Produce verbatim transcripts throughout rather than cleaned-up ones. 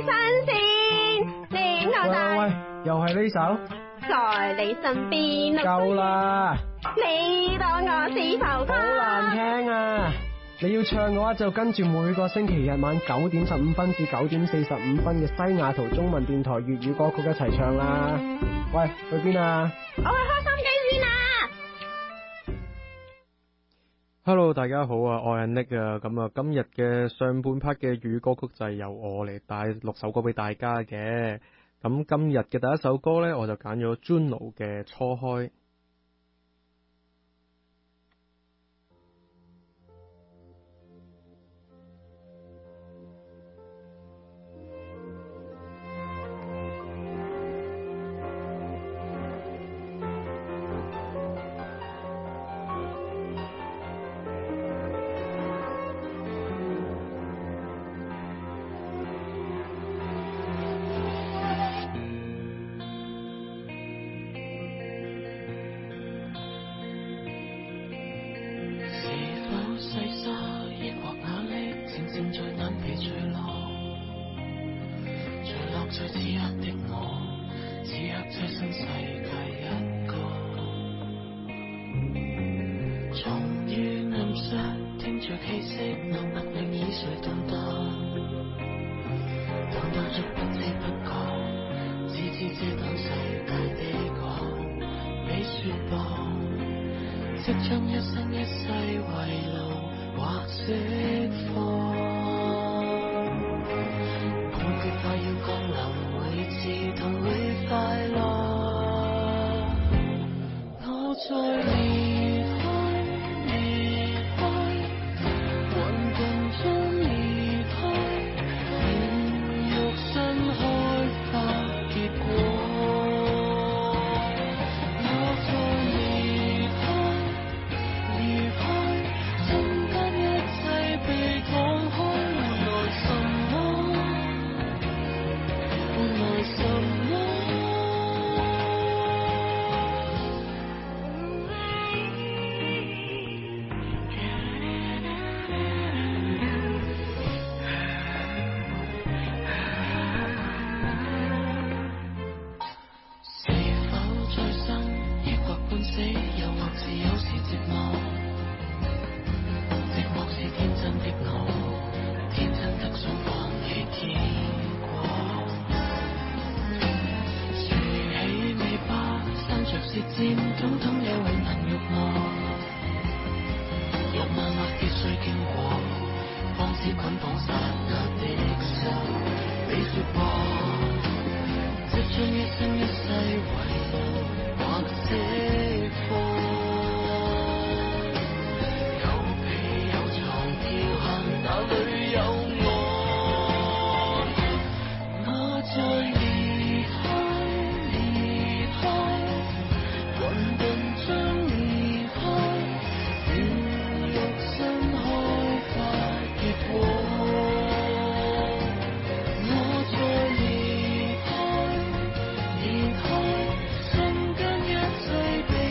新鮮，戀我大。 喂喂，又係呢首？ 在你身邊。 夠啦！ 你當我是浮誇。 好難聽啊！你要唱嘅話就跟住每個星期日晚九點十五分至九點四十五分嘅西雅圖中文電台粵語歌曲一齊唱啦！喂，去邊啊？ 我去開心機先啊！ Hello， 大家好啊，我係 Nick 啊，咁啊，今日嘅上半 part 嘅粵語歌曲就係由我嚟帶六首歌俾大家嘅。咁今日嘅第一首歌呢，我就揀咗 Juno 嘅《初開》。 即將一生一世遺留或釋放，半句快要降臨，每次痛會快樂。我在離開，離開，混沌中離開，煉獄新開花結果。離開，瞬間一切被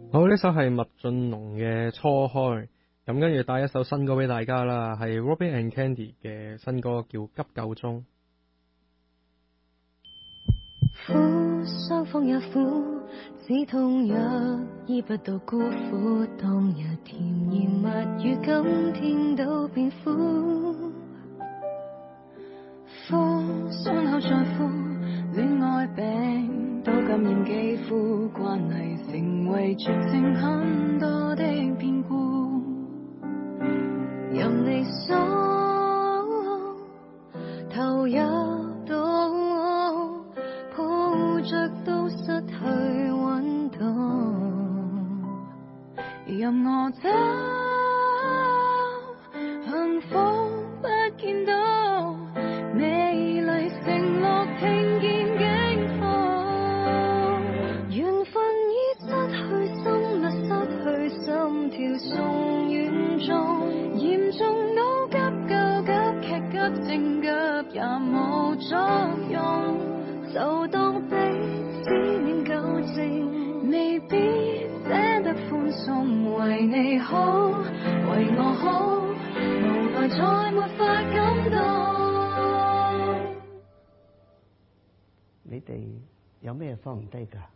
好，呢首係麥浚龍嘅初開，咁跟住帶一首新歌俾大家啦，係 Robin and Candy 嘅新歌叫急救中。 苦，雙方也苦，止痛藥醫不到孤苦，當日甜言蜜語今天都變苦。苦，傷口再苦，戀愛病都感染肌膚，關係成為絕症，很多的變故。任你所投入到，抱着都失去溫度。任我走，幸福不見到，美麗承諾聽見驚慌。緣分已失去心率，失去心跳送院中，嚴重到急救急劇急症急也無作用，就當彼此念舊情，未必捨得歡送，為你好，為我好，無奈再沒法感動。 你哋有咩放唔低㗎？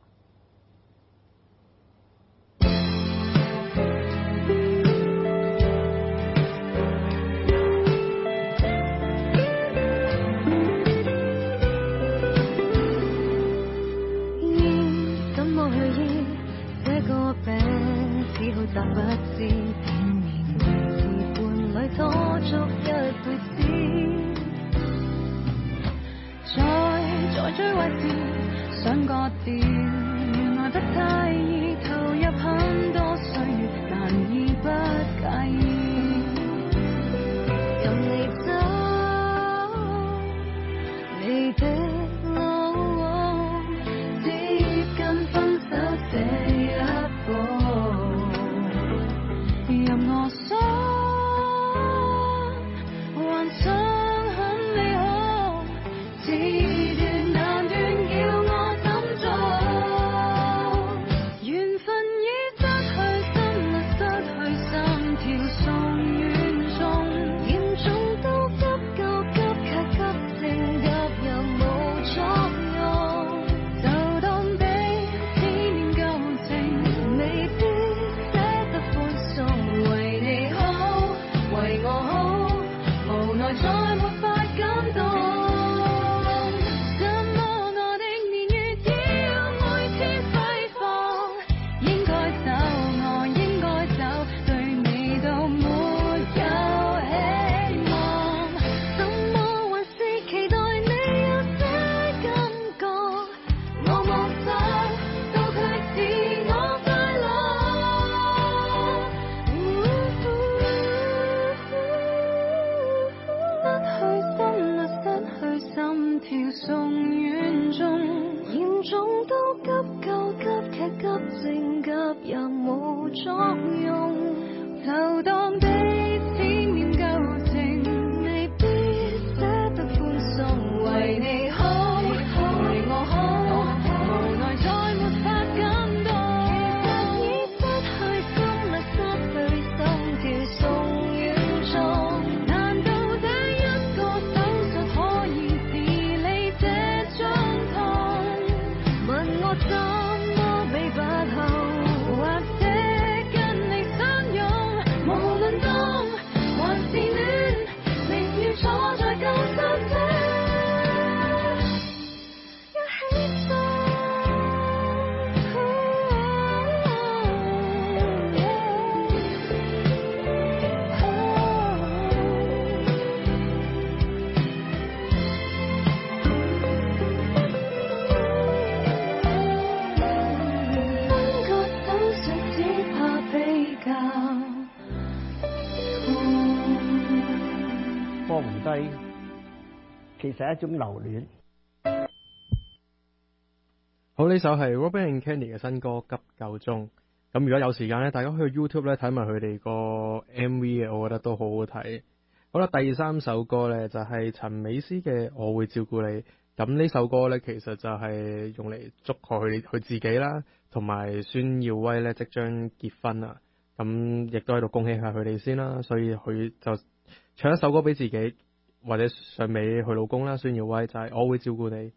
只好責不知片面維持伴侶拖足一輩子，再再追壞事想割掉，原來不太易，投入很多歲月難以不介意。任你走，你的路接近分手這一步，任我想，幻想很美好，自斷難斷叫我怎做？緣分已失去心率，失去心跳送院中，嚴重到急救急劇急症急又無作用，就當彼此念舊情，未必捨得歡送，為你好，為我好，無奈再沒法感動。怎麼我的年月要每天揮霍？應該走，我應該走，對你都沒有希望。怎麼還是期待你有些感覺？我望走，到卻自我快樂。失去心率，失去心跳送院中，嚴重到急救急劇急症急也無作用，就當彼此念舊情，未必捨得歡送，為你好，為我好，無奈再沒法感動。其實已失去心率，失去心跳送院中，難道這一個手術可以治理這種痛？問我怎麼比不後，或者跟你相擁，無論凍還是暖，寧願坐在救生車，一起走。分個手術只怕比較放唔低，其實係一種留戀。 好，呢首係 Robin and Candy 嘅新歌《急救中》。咁如果有時間咧，大家可以去 YouTube 咧睇埋佢哋個 M V 嘅，我覺得都好好睇。好啦，第三首歌咧就係陳美斯嘅《我會照顧你》。 咁呢首歌呢，其實就係用嚟祝賀佢佢自己啦，同埋孫耀威呢即將結婚啊。咁亦都喺度恭喜下佢哋先啦。所以佢就唱一首歌俾自己，或者上俾佢老公啦，孫耀威，就係、是、我會照顧你。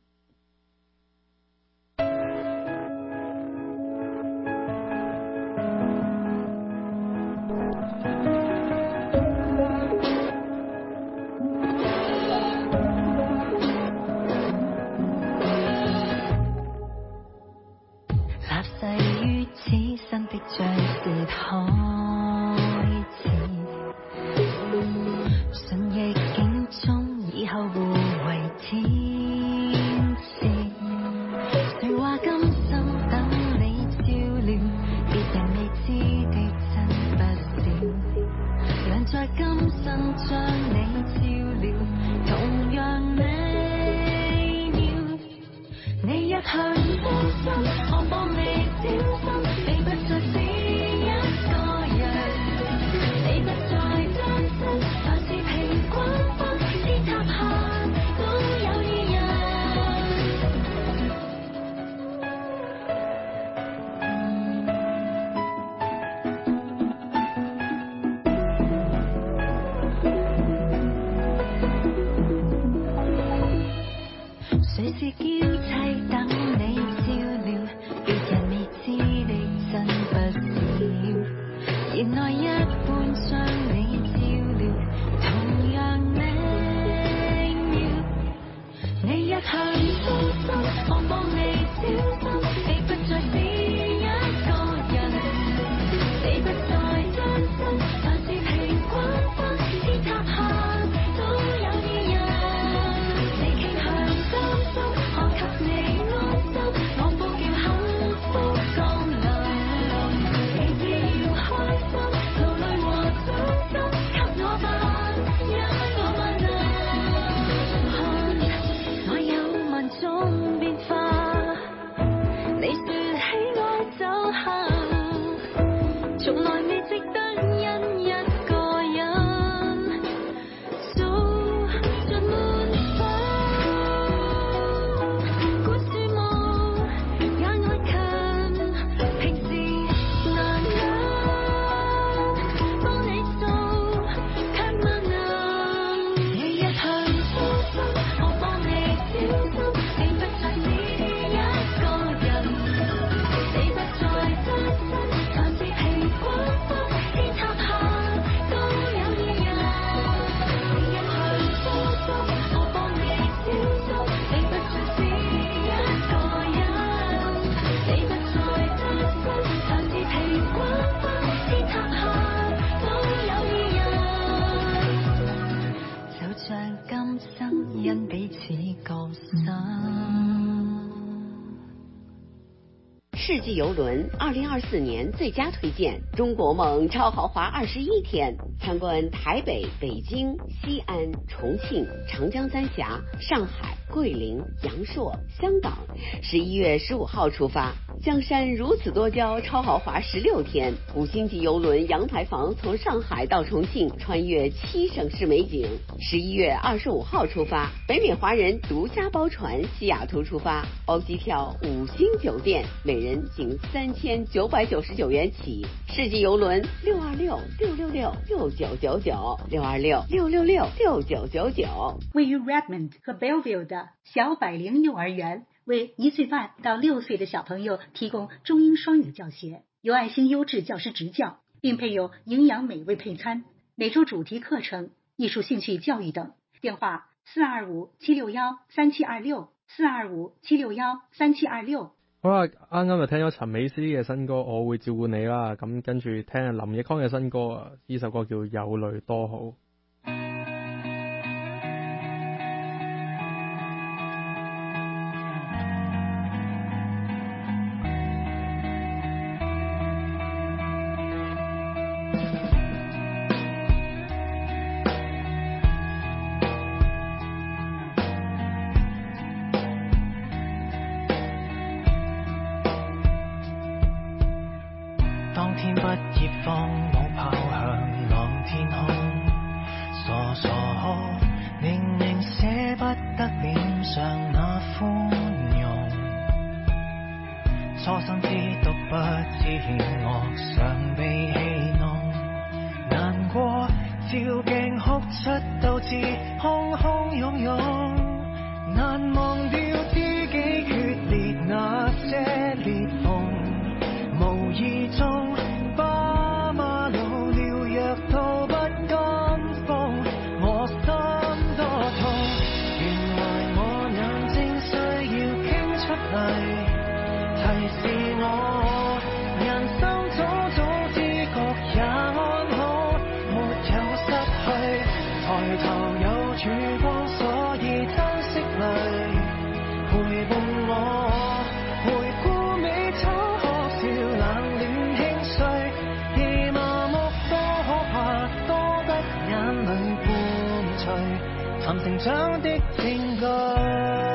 世纪邮轮二零二四年最佳推荐，中国梦超豪华二十一天，参观台北、北京、西安、重庆、长江三峡、上海、桂林、阳朔、香港。十一月十五号出发，江山如此多娇，超豪华十六天，五星级邮轮阳台房从上海到重庆，穿越七省市美景。十一月二十五号出发，北美华人独家包船西雅图出发，包机票五星酒店，每人仅三千九百九十九元起。世纪邮轮六二六六六六六九九九六二六六六六六九九九。 位于 Redmond 和 Belleville 的小百灵幼儿园，为一岁半到六岁的小朋友提供中英双语教学，有爱心优质教师执教，并配有营养美味配餐，每周主题課程、藝術興趣教育等。電話四二五七六一三七二六四二五七六一三七二六。 好啦，啱啱就聽咗陳美詩嘅新歌《我會照顧你》啦，咁跟住聽下林奕匡嘅新歌啊，呢首歌叫《有淚多好》。 放我拋向朗天空，傻傻可明明捨不得臉上那寬容，初生之犢不知險惡，常被戲弄，難過照鏡哭出鬥志，洶洶湧湧，難忘掉知己決裂那些裂縫，無意中把馬路療藥到不甘風，我心多痛，原來我眼睛需要傾出嚟，提示我人生種種知覺也安好，沒有失去，抬頭有曙光，所以珍惜淚，陪伴我回顧美醜可笑冷暖輕碎，夜麻木多可怕，多得眼淚伴隨，尋成長的證據。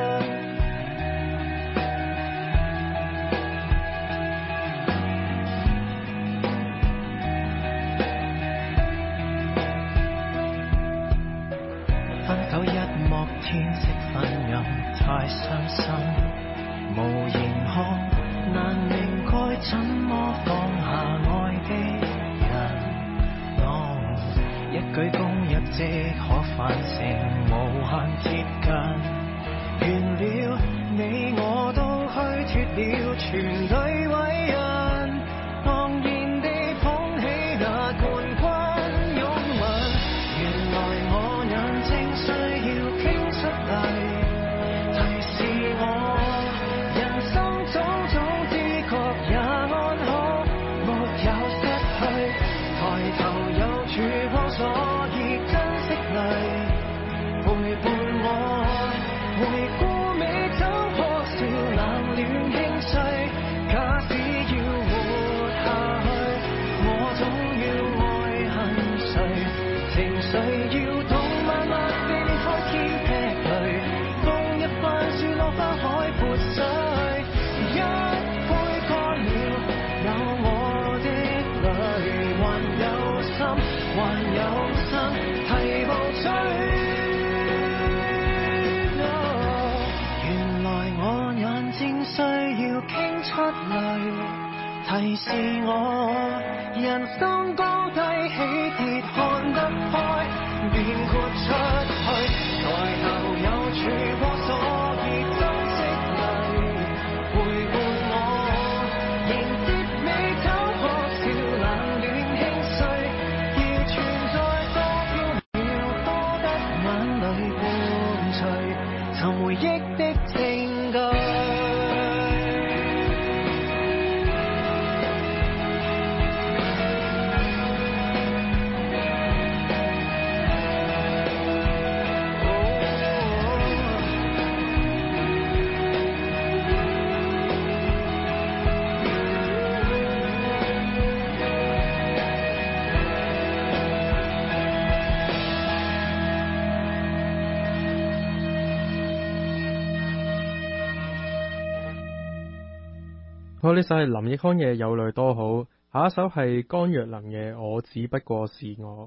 天色昏暗，太傷心，無言看，難明該怎麼放下愛的人。我、oh, 一舉攻入即可反勝，無限接近，完了你我都虛脫了，全隊偉人昂然地捧起那冠軍擁吻，原來我眼睛需要出嚟提示我人生種種知覺也安好，沒有失去，抬頭有曙光，所以珍惜淚，陪伴我回顧美酒可笑冷暖輕碎，假使要活下去，我總要愛恨誰，情緒要懂慢慢地裂開天劈雷，風一番說落花海潑水，一杯乾了，有我的淚，還有心，還有心提無醉。Oh, 原來我眼睛需要傾出淚，提示我人生高低起跌看得開，便豁出去，抬頭有曙光，所以珍惜淚，陪伴我迎接美酒可笑冷暖輕碎，要存在多飄渺，多得眼淚伴隨，尋回憶的證據。 好，呢首係林奕匡嘅《有淚多好》，下一首係江若琳嘅《我只不過是我》。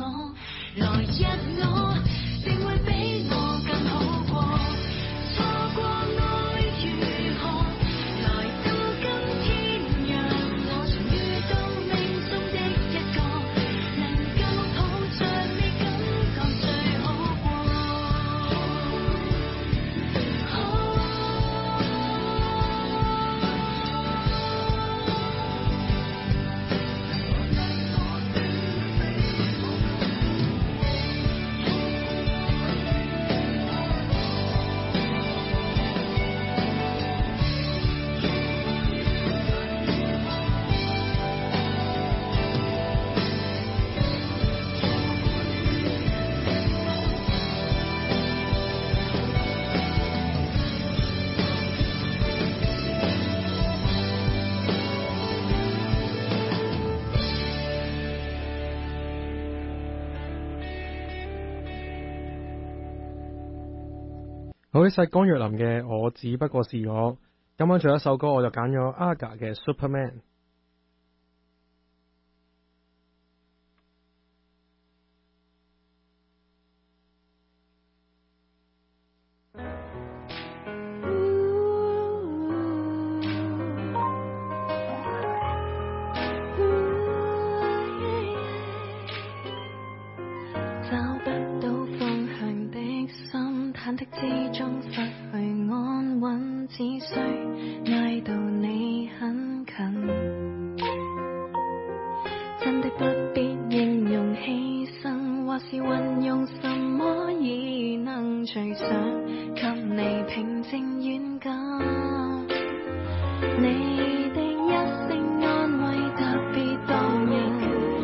我，來日我定會比我更好過。錯過愛如何？來到今天，讓我重遇到命中的一個，能夠抱着你感覺最好過。 好，呢首江若琳嘅《我只不過是我》，今晚仲有一首歌我就揀咗 Aga 嘅 Superman。 找不到方向的心，忐忑之中失去安穩，只需挨到你很近。真的不必形容犧牲，或是運用什麼已能隨上，給你平靜遠感。你的一聲安慰特別動人，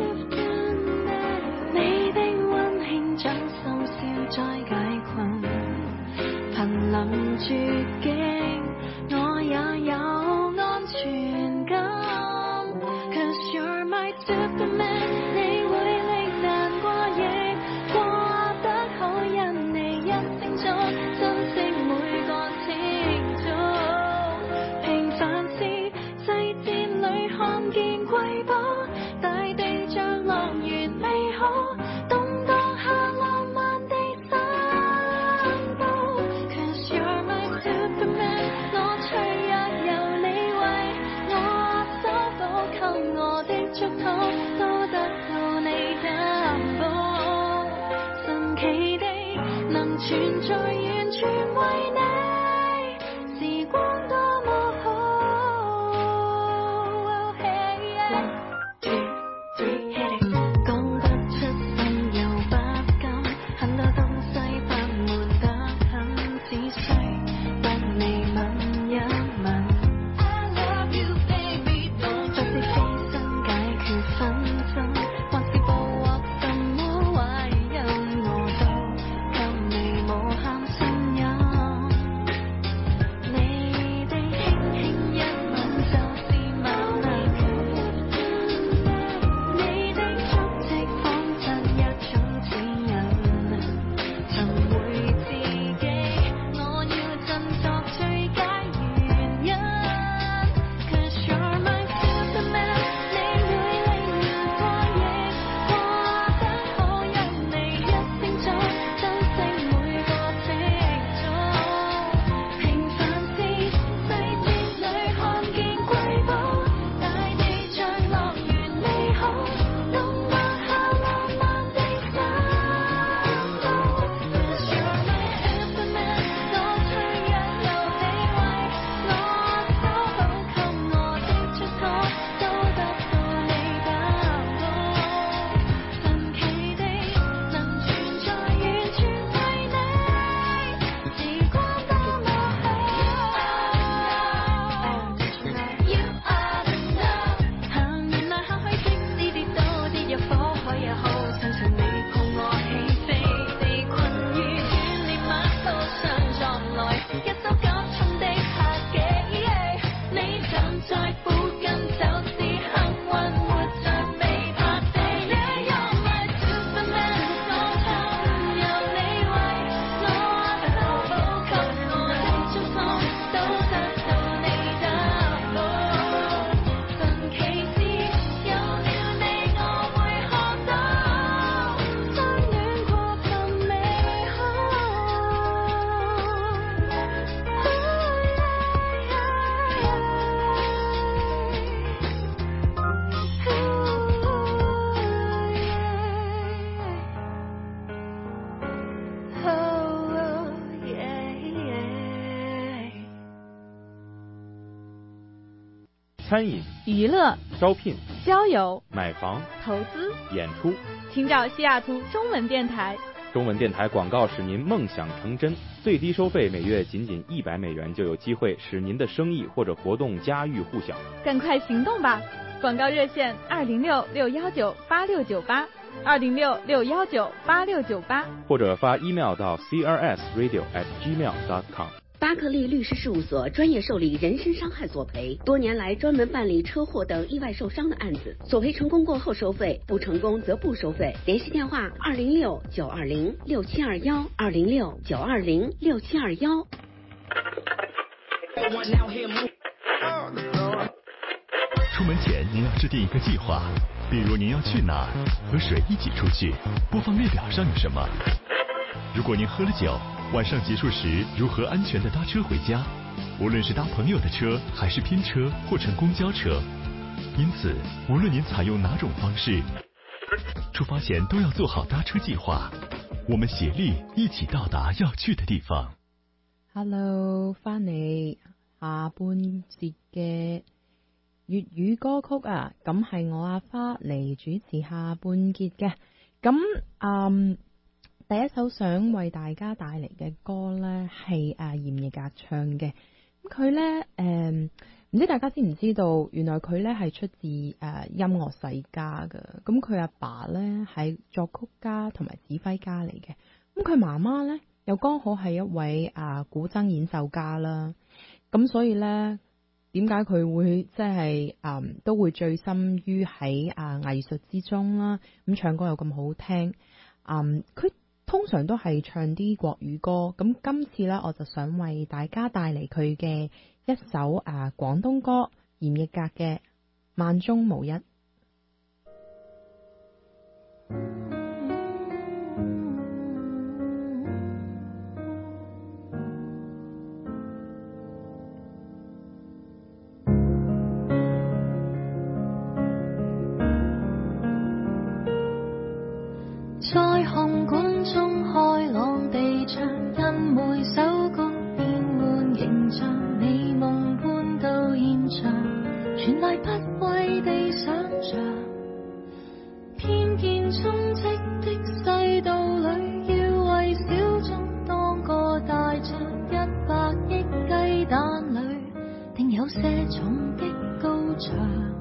你的溫馨掌心笑再解困。瀕臨絕境，我也有安全感。Cause you're my Superman， 你會令難過亦過得好，因你一聲中珍惜每個清早。平凡事細節裏看見瑰寶，大地像樂園美好，動盪下浪漫地散步。Cause you're my Superman， 我脆弱由你為我守護，給我的祝禱都得到你擔保。神奇地能存在完全為你，時光多麼好。One, two, three, hit it。講不出心又不敢，很多東西不瞞得很，只需得你吻一吻。I love you baby， 不是犧牲解決紛爭，還是捕獲什麼壞人，我都給你無限信任。 餐饮、 娱乐、 招聘、 交友、 买房、 投资、 演出， 请找西雅图中文电台。 中文电台广告使您梦想成真，最低收费每月仅仅一百美元，就有机会使您的生意或者活动家喻户晓。 赶快行动吧！广告热线二零六六幺九八六九八，二零六六幺九八六九八， 或者发 email 到 c r s radio at gmail dot com。 巴克利律师事务所专业受理人身伤害索赔，多年来专门办理车祸等意外受伤的案子，索赔成功过后收费，不成功则不收费。联系电话二零六九二零六七二幺，二零六九二零六七二幺。 出门前您要制定一个计划，比如您要去哪儿，和谁一起出去，播放列表上有什么。如果您喝了酒，晚上结束时如何安全地搭车回家，无论是搭朋友的车还是拼车或乘公交车。因此无论您采用哪种方式，出发前都要做好搭車計劃，我們協力一起到達要去的地方。 Hello， 翻嚟下半節嘅粵語歌曲啊，咁係我阿花嚟主持下半節嘅。咁嗯第一首想為大家帶嚟嘅歌呢係啊嚴藝格唱嘅。咁佢呢誒唔知大家知唔知道，原來佢呢係出自誒、呃、音樂世家嘅。咁佢阿爸呢係作曲家同埋指揮家嚟嘅。咁佢媽媽呢又剛好係一位啊、呃、古箏演奏家啦。咁所以呢，點解佢會即係誒都會醉心於喺啊藝術之中啦？咁唱歌又咁好聽，嗯佢。通常都係唱啲國語歌，咁今次呢，我就想為大家帶嚟佢嘅一首啊廣東歌，嚴藝格嘅《萬中無一》。 在紅館中開朗地唱，因每首歌變換形象，美夢搬到現場，傳來不畏地想像。偏見充斥的世道裏，要為小眾當個大將，一百億雞蛋裏，定有些重的高牆。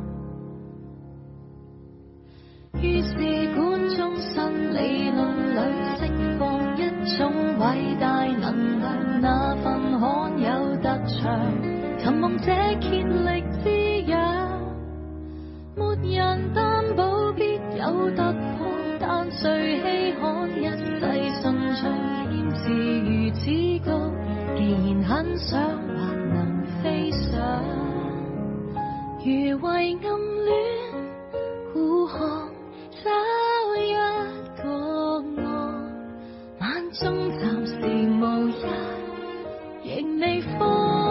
於是館中新理論裏釋放一種偉大能量，那份罕有特長，尋夢者竭力滋養。沒人擔保必有突破，但誰稀罕一世順暢？天是如此高，既然很想或能飛上，如為暗戀護航。找一個我，萬中暫時無一，仍未放，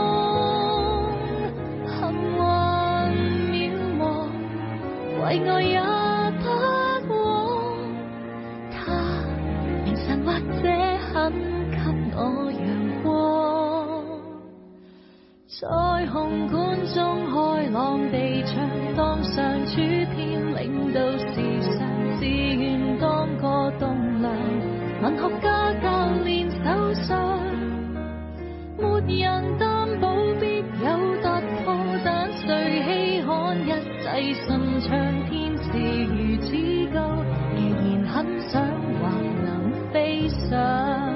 幸運渺茫，為愛也不枉。他明晨或者肯給我陽光，在紅館中開朗地唱，當上主編領導時尚，自願當個棟樑，文學家教練手上，沒人擔保必有突破，但誰稀罕一世順暢？天是如此高，既然很想或能飛上。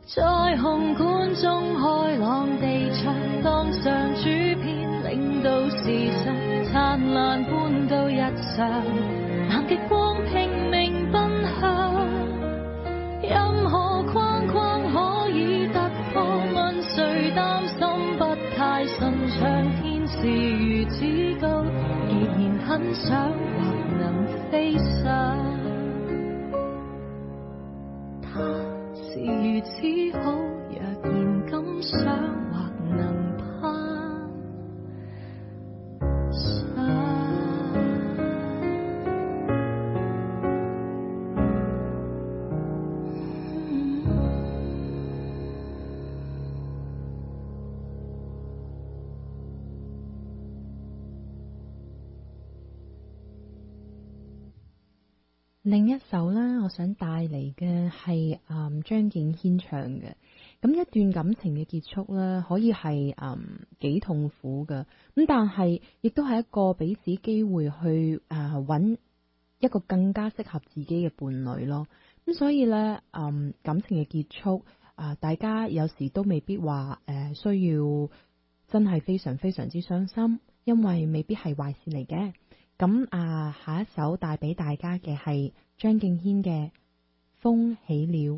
在紅館中開朗地唱，當上主編，領導時尚，燦爛搬到日常，南極光拼命奔向，任何框框可以突破，問誰擔心不太順暢，天是如此高，亦然很想或能飛上。是如此好，若然敢想或能攀上。 另一首呢，我想帶嚟嘅係誒張敬軒唱嘅。咁一段感情嘅結束呢，可以係誒幾痛苦嘅，咁但係亦都係一個俾自己機會去誒揾一個更加適合自己嘅伴侶咯。咁所以呢，誒感情嘅結束啊，大家有時都未必話誒需要真係非常非常之傷心，因為未必係壞事嚟嘅。咁啊，下一首帶俾大家嘅係張敬軒嘅《風起了》。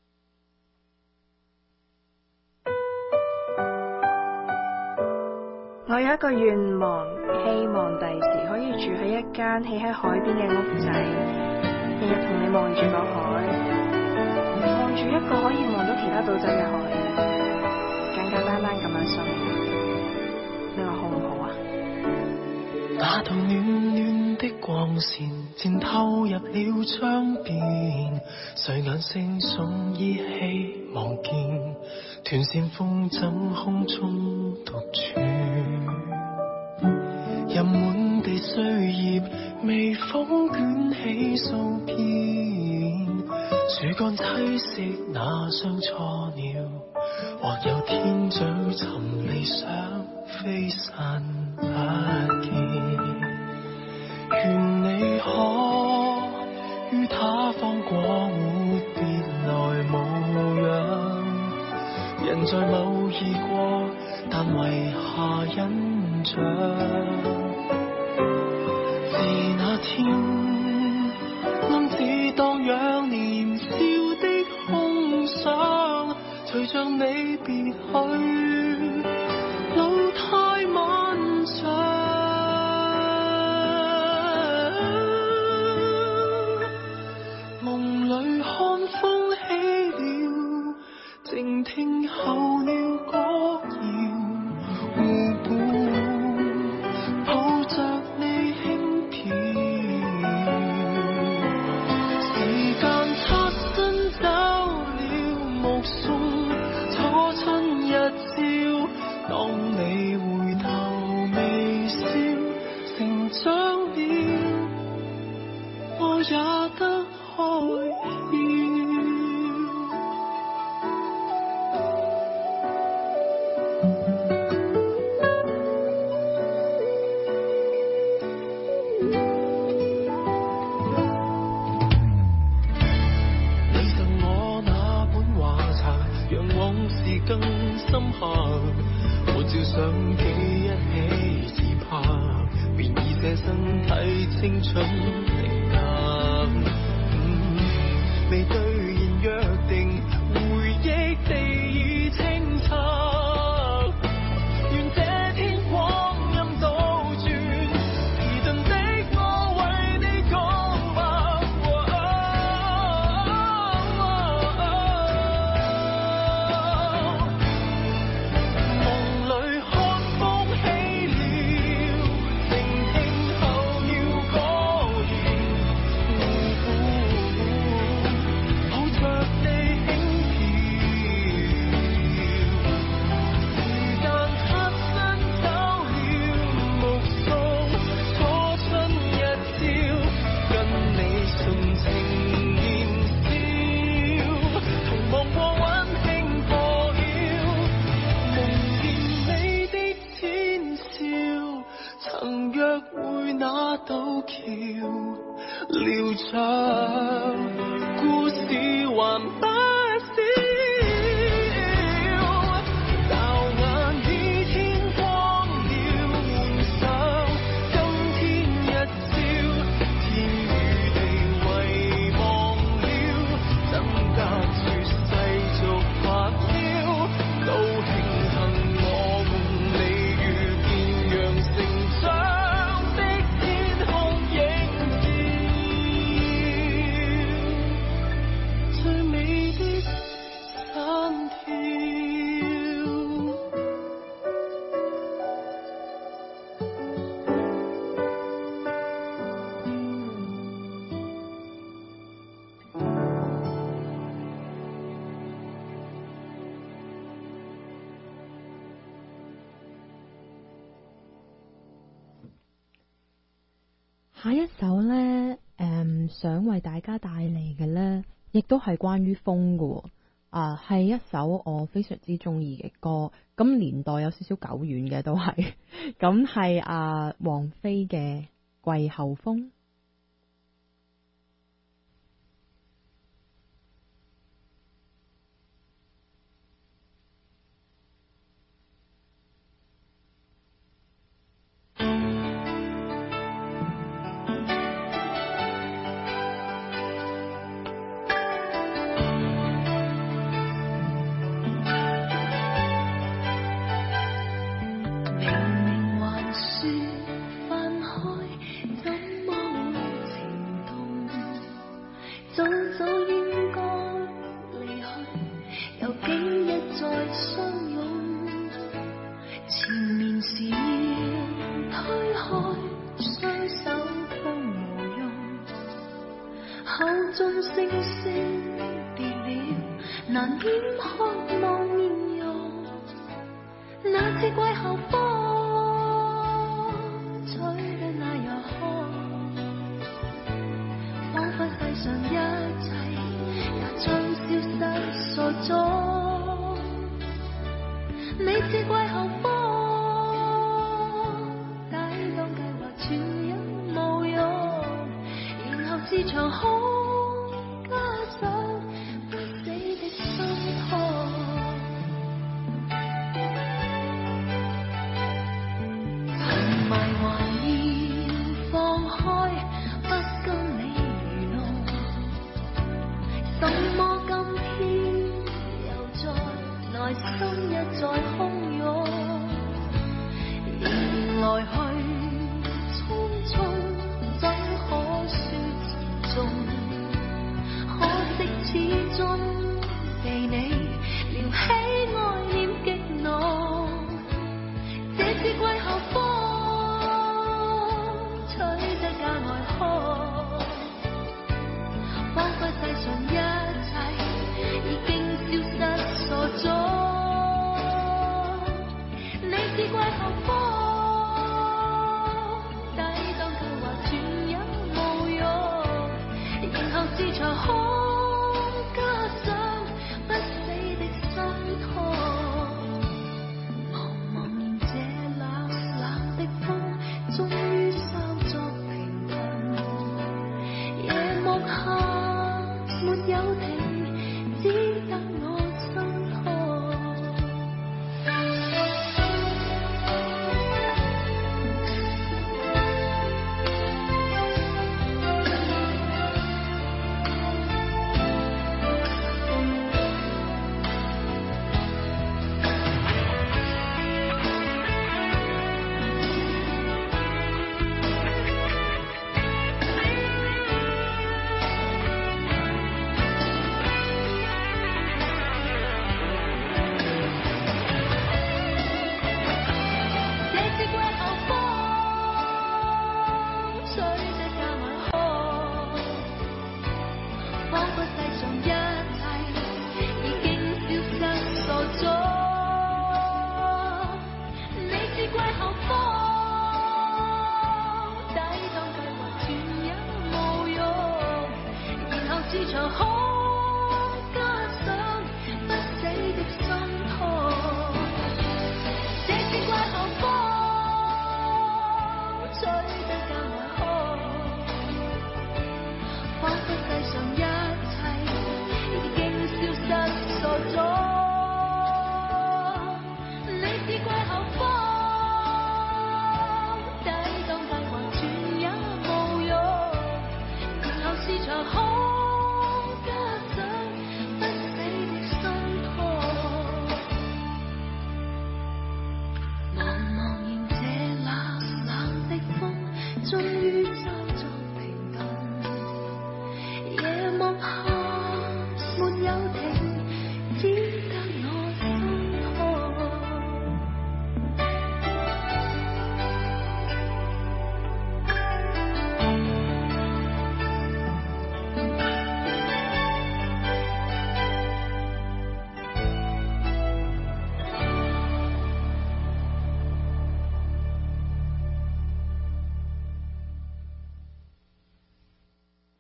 我有一個願望，希望第時可以住喺一間起喺海邊嘅屋仔，日日同你望住個海，望住一個可以望到其他島仔嘅海，簡簡單單咁樣生活，你話好唔好啊？ 那道暖暖的光線漸透入了窗邊，睡眼惺忪依稀望見斷線風箏空中獨處，任滿地碎葉微風捲起數片，樹幹棲息那雙錯鳥，或有天嘴尋理想飛散不見，願你可於他方過活別來無恙，人在某異國，但遺下印象。自那天暗自蕩漾年少的空想，隨着你別去，路太漫長。夢裏看風起了，靜聽候鳥歌謠，互伴抱着你輕飄。時間擦身走了，目送初春日照，當你回頭微笑，成長了，我也得開竅。你贈我那本畫冊，讓往事更深刻。我照相機一起自拍，便已寫身體青春定格。嗯，未兌現約定，回憶地已清澈。願這天光陰倒轉，遲鈍的我為你講白。夢裏看風起了，靜聽候鳥歌謠，抱着你輕飄。時間擦身走了，目送初春日照，跟你純情年少，同望過溫馨破曉，夢見你的天笑，曾約會那渡橋，聊着故事還不少。 下一首呢，誒、嗯，想為大家帶嚟嘅呢，亦都係關於風嘅，啊，係一首我非常之中意嘅歌，咁年代有少少久遠嘅都係，咁係啊王菲嘅《季候風》。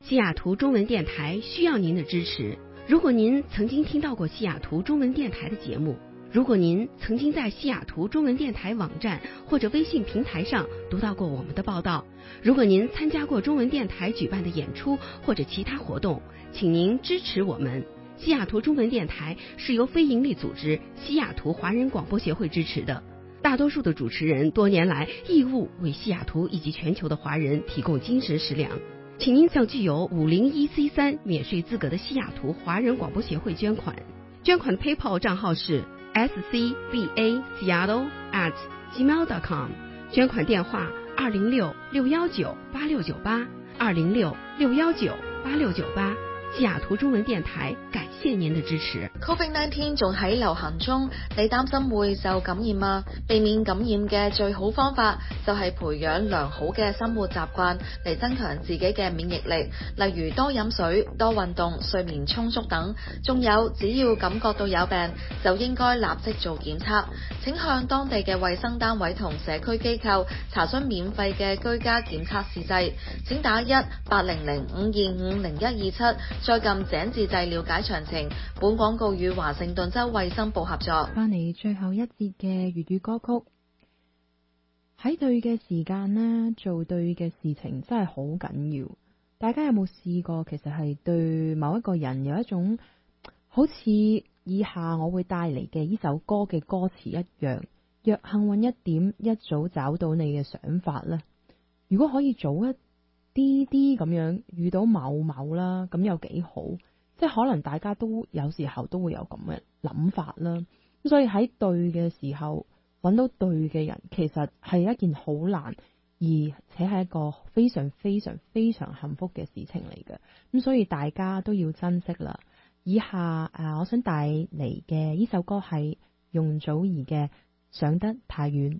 西雅图中文电台需要您的支持。如果您曾经听到过西雅图中文电台的节目，如果您曾经在西雅图中文电台网站或者微信平台上读到过我们的报道，如果您参加过中文电台举办的演出或者其他活动，请您支持我们。西雅图中文电台是由非营利组织西雅图华人广播协会支持的，大多数的主持人多年来义务为西雅图以及全球的华人提供精神食粮。请您向具有五零一 C 三免税资格的西雅图华人广播协会捐款，捐款的 PayPal 账号是 s c b a seattle at gmail dot com， 捐款电话二零六六幺九八六九八二零六六幺九八六九八。西雅圖中文電台感謝您的支持。 Covid 十九 仲喺流行中，你擔心會受感染嗎？避免感染嘅最好方法就係培養良好嘅生活習慣嚟增強自己嘅免疫力，例如多飲水、多運動、睡眠充足等。仲有，只要感覺到有病，就應該立即做檢測。請向當地嘅衛生單位同社區機構查詢免費嘅居家檢測試劑。請打一八零零五二五零一二七。再撳井字掣了解詳情。本廣告與華盛頓州衛生部合作。 翻嚟最後一節嘅粵語歌曲，喺對嘅時間呢，做對嘅事情真係好緊要。大家有冇試過其實係對某一個人有一種好似以下我會帶嚟嘅呢首歌嘅歌詞一樣，若幸運一點，一早找到你嘅想法呢？如果可以早一啲啲咁樣遇到某某啦，咁有幾好，即係可能大家都有時候都會有咁嘅諗法啦。咁所以喺對嘅時候揾到對嘅人，其實係一件好難，而且係一個非常非常非常幸福嘅事情嚟嘅。咁所以大家都要珍惜啦。以下誒、呃，我想帶嚟嘅呢首歌係容祖兒嘅《想得太遠》。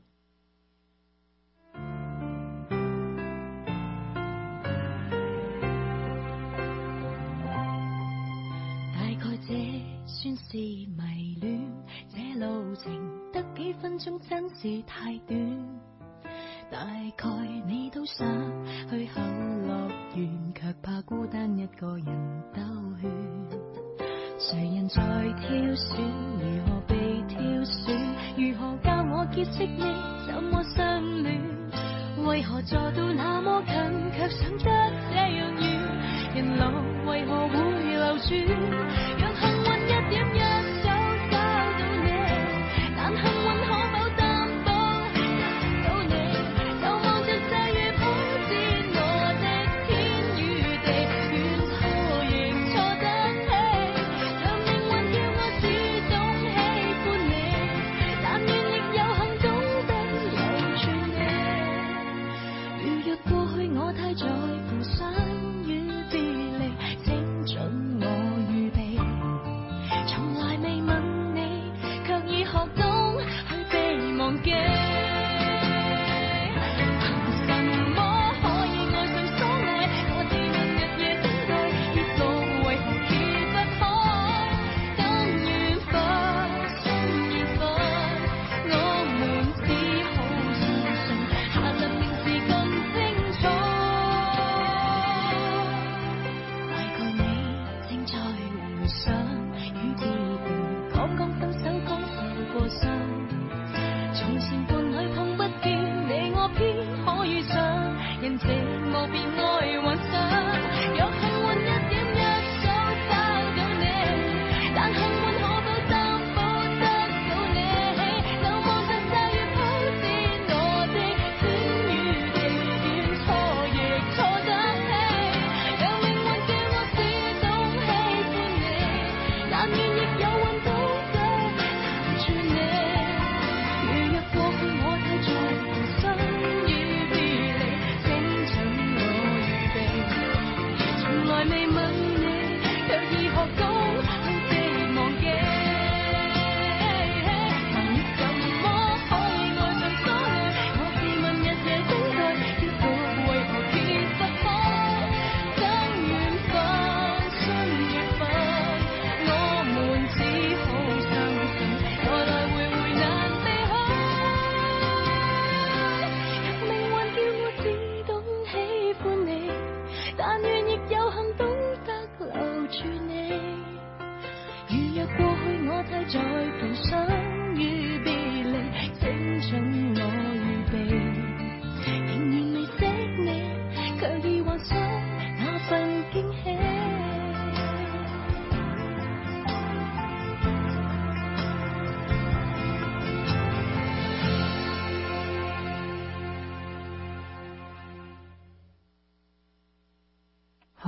算是迷戀，這路程得幾分鐘真是太短。大概你都想去後樂園，卻怕孤單一個人兜圈。誰人在挑選，如何被挑選？如何教我結識你？怎麼相戀？為何坐到那麼近，卻想得這樣遠？人浪為何會流轉？讓幸運一點一早找到你，但幸運可否擔保得到你？就望着際遇普知我的天與地，願錯亦錯得起，讓命運叫我始終喜歡你，但願亦有幸懂得留住你。如若過去我太在乎相與別離，請准我預備。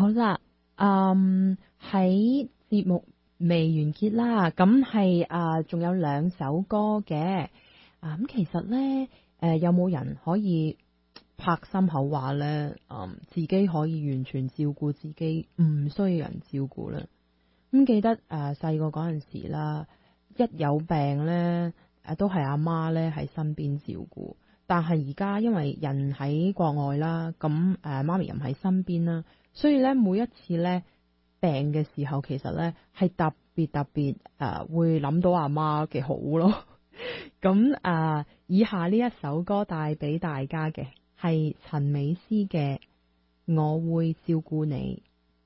啦，嗯，喺節目未完結啦，咁係啊，仲有兩首歌嘅，啊咁其實咧，誒、呃、有冇人可以拍心口話咧，嗯，自己可以完全照顧自己，唔需要人照顧咧？咁記得誒細個嗰陣時啦，一有病咧，誒都係阿媽咧喺身邊照顧。但係而家因為人喺國外啦，咁誒媽咪又唔喺身邊啦，所以咧每一次咧病嘅時候，其實咧係特別特別誒、呃、會諗到阿媽嘅好咯。咁誒、呃、以下呢一首歌帶俾大家嘅係陳美詩嘅《我會照顧你》。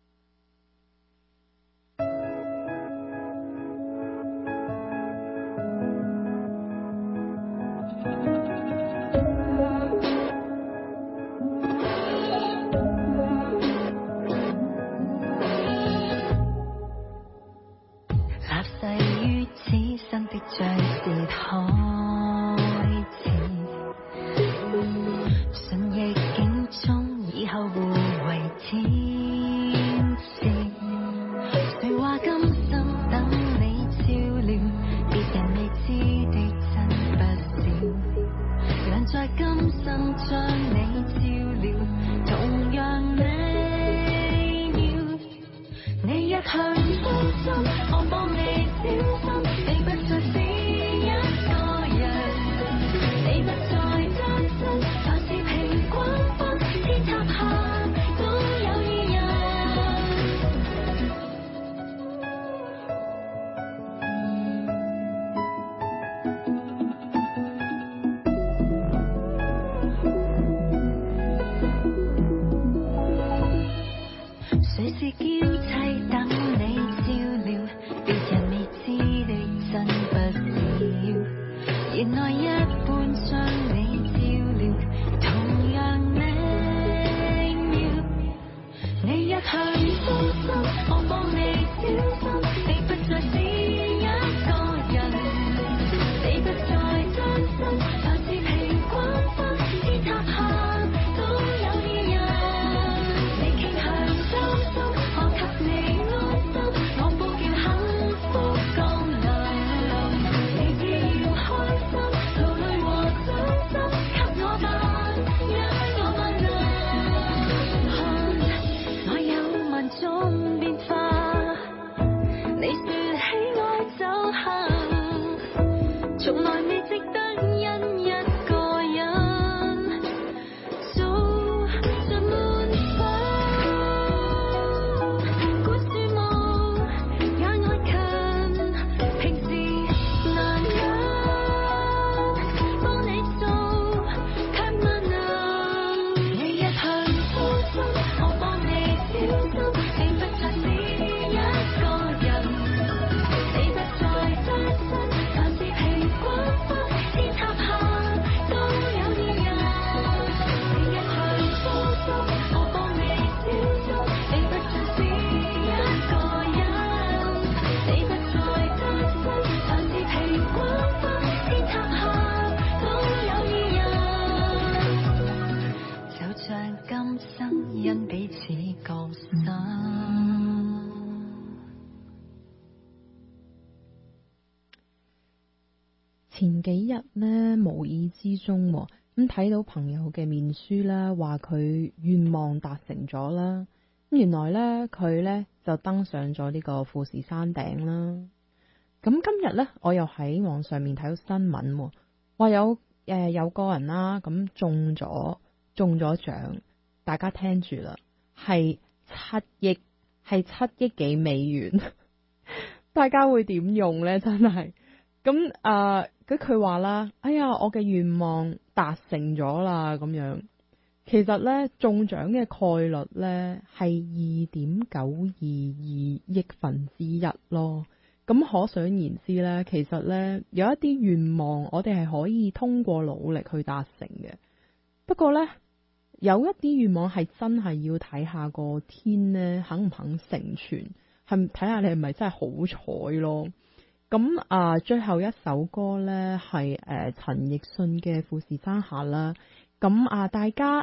前幾日呢，無意之中咁睇到朋友嘅面書啦，話佢願望達成咗啦。咁原來呢，佢呢就登上咗呢個富士山頂啦。咁今日呢，我又喺網上面睇到新聞，話有誒、呃、有個人啦，咁中咗中咗獎，大家聽住啦，係七億，係七億幾美元，大家會點用呢？真係咁啊！咁佢話啦，哎呀，我嘅願望達成咗啦，咁樣。其實咧，中獎嘅概率咧係二點九二二億分之一咯。咁可想而知咧，其實咧有一啲願望，我哋係可以通過努力去達成嘅。不過咧，有一啲願望係真係要睇下個天咧肯唔肯成全，係睇下你係咪真係好彩咯。咁啊，最後一首歌呢係誒陳奕迅嘅《富士山下》啦。咁啊，大家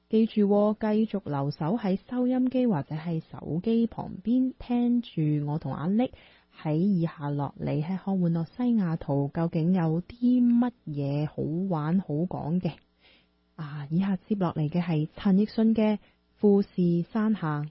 記住喎，繼續留守喺收音機或者係手機旁邊，聽住我同阿力喺以下落嚟吃喝玩樂西雅圖究竟有啲乜嘢好玩好講嘅啊！以下接落嚟嘅係陳奕迅嘅《富士山下》。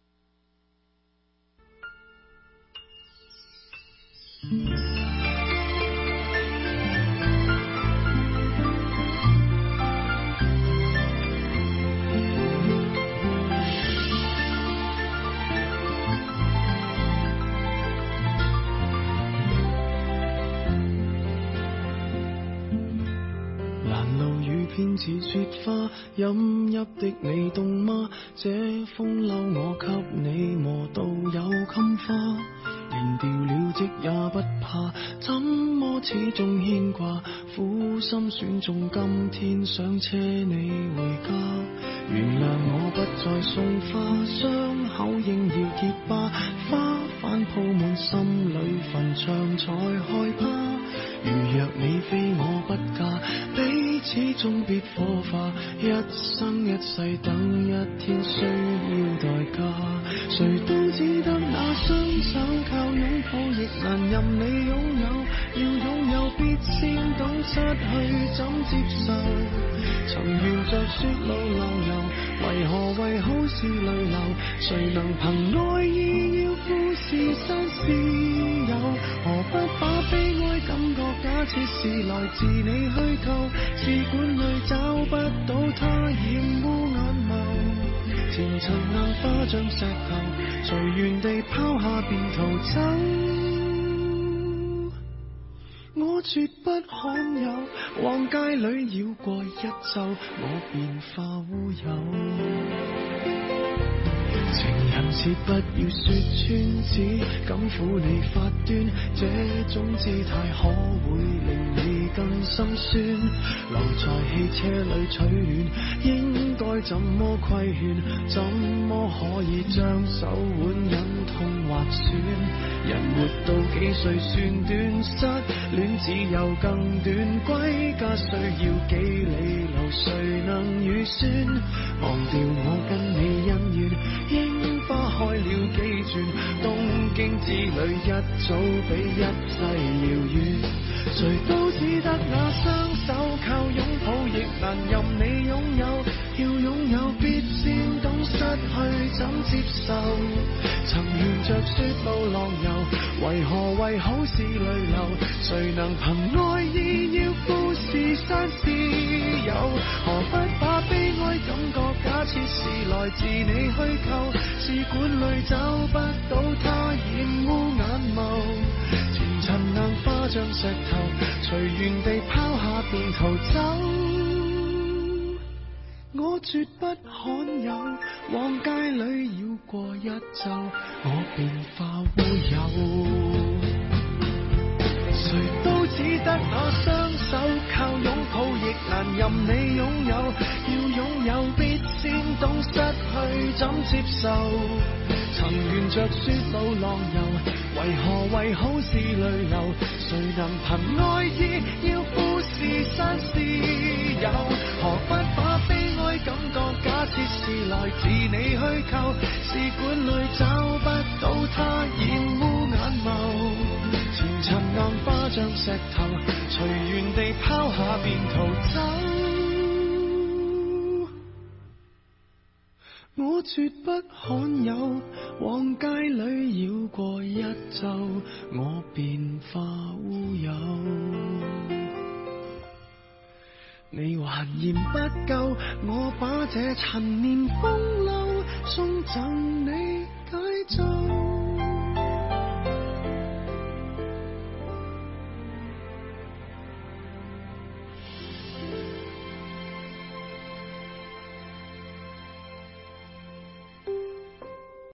偏似雪花，飲泣的你凍嗎？這風褸我給你磨到有襟花，燃掉了職也不怕，怎麼始終牽掛？苦心選中今天想車你回家，原諒我不再送花，傷口應要結疤，花瓣鋪滿心裏墳場才害怕。如若你非我不嫁，彼此終必火化，一生一世等一天需要代價。誰都只得那雙手，靠擁抱亦難任你擁有，要擁有必先懂失去怎接受。曾沿着雪路浪遊，為何為好事淚流？誰能憑愛意要富士山私有？何不把悲哀感覺假設是來自你虛構？試管裏找不到它，染污眼眸。前塵硬化像石頭，隨緣地拋下便逃走。我絕不罕有，往街裏繞過一晝，我便化烏有。情人節不要說穿，只敢撫你發端，這種姿態可會令你更心酸？留在汽車裏取暖，應該怎麼規勸？怎麼可以將手腕忍痛劃損？人活到幾歲算短？失戀只有更短，歸家需要幾里路，誰能預算？忘掉我跟你恩怨，櫻花開了幾轉，東京之旅一早比一切遙遠。誰都只得那雙手，靠擁抱亦難任你擁有，要擁有必先懂失去怎接受。曾沿着雪路浪遊，為何為好事淚流？誰能憑愛意要富士山私有？何不把悲哀感覺假設是來自你虛構？試管裏找不到它，染污眼眸。前塵硬化像石頭，隨緣地拋下便逃走。我絕不罕有，往街裏繞過一晝，我便化烏有。誰都只得那雙手，靠擁抱亦難任你擁有，要擁有必先懂失去怎接受。曾沿着雪路浪遊，為何為好事淚流？誰能憑愛意要富士山私有？何不把悲哀感覺假設是來自你虛構？試管裏找不到它，染污眼眸。前塵硬化像石頭，隨緣地拋下便逃走。我絕不罕有，往街裏繞過一晝，我便化烏有。你還嫌不夠，我把這陳年風流送贈你解咒。